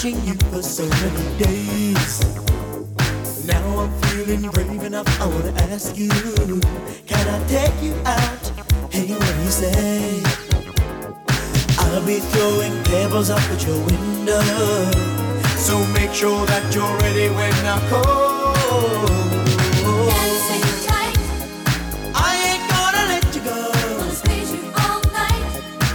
watching you for so many days. Now I'm feeling brave enough, I wanna ask you, can I take you out? Hey, what do you say? I'll be throwing pebbles up at your window, so make sure that you're ready when I call. Dancing tight, I ain't gonna let you go. wanna squeeze you all night.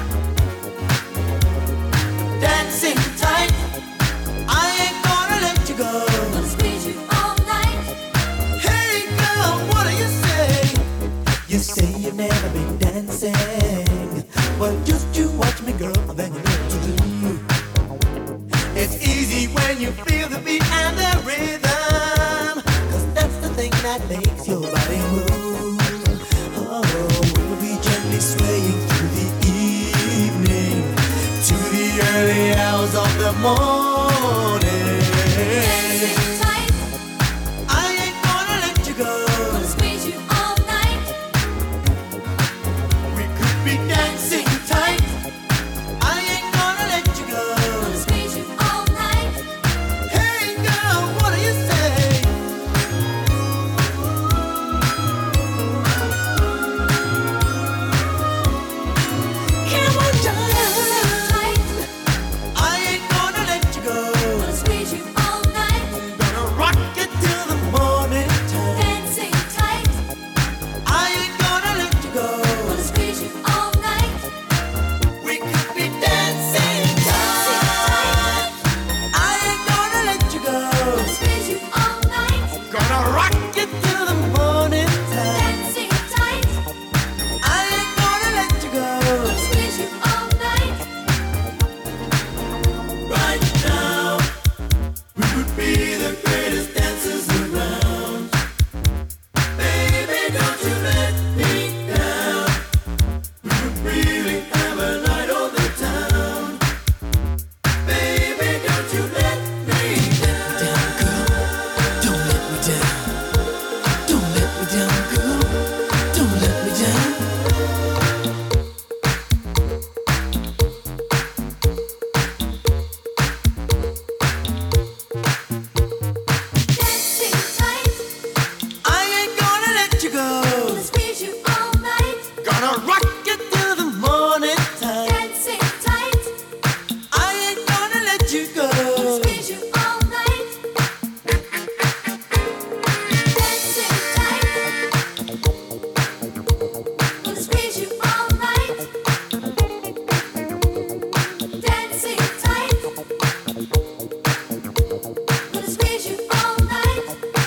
Dancing tight, I ain't gonna let you go. Wanna squeeze you all night. Hey girl, what do you say? You say you've never been dancing. Well, just you watch me, girl, then you know what to do. It's easy when you feel the beat and the rhythm, 'cause that's the thing that makes your body move. Oh, we'll be gently swaying through the evening to the early hours of the morning. Dancing tight, I ain't gonna let you go. wanna squeeze you all night. We could be dancing tight. I ain't gonna let you go. Wanna squeeze you all night. Hey girl, what do you say? Come on, Dancing darling. tight, I ain't gonna let you go. wanna squeeze you all night. Gonna rock it till the morning time. Dancing tight, I ain't gonna let you go. wanna squeeze you all night. We could be dancing tight. I ain't gonna let you go. Wanna squeeze you all night. Gonna rock it till the morning time. Dancing tight, I ain't gonna let you go. wanna squeeze you all night. Right now, we could be the greatest dancers around. Baby, don't you let me down. We could really have a night on the town. Baby, don't you let me down. Don't let me down. Don't let me down, girl. Don't let me down. Dancing tight, I ain't gonna let you go. wanna squeeze you all night. Gonna rock it till the morning time. Dancing tight, I ain't gonna let you go. wanna squeeze you all night. Dancing tight, wanna squeeze you all night. Dancing tight, wanna squeeze you all night.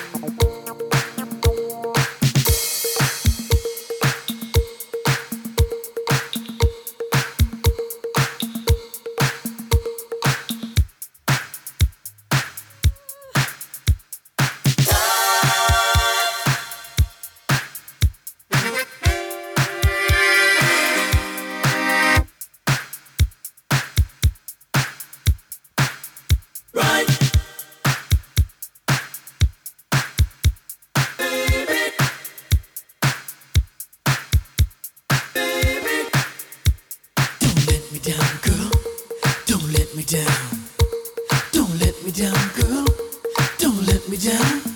Right. Baby. Baby. Don't let me down, girl. Don't let me down. Don't let me down, girl. Don't let me down.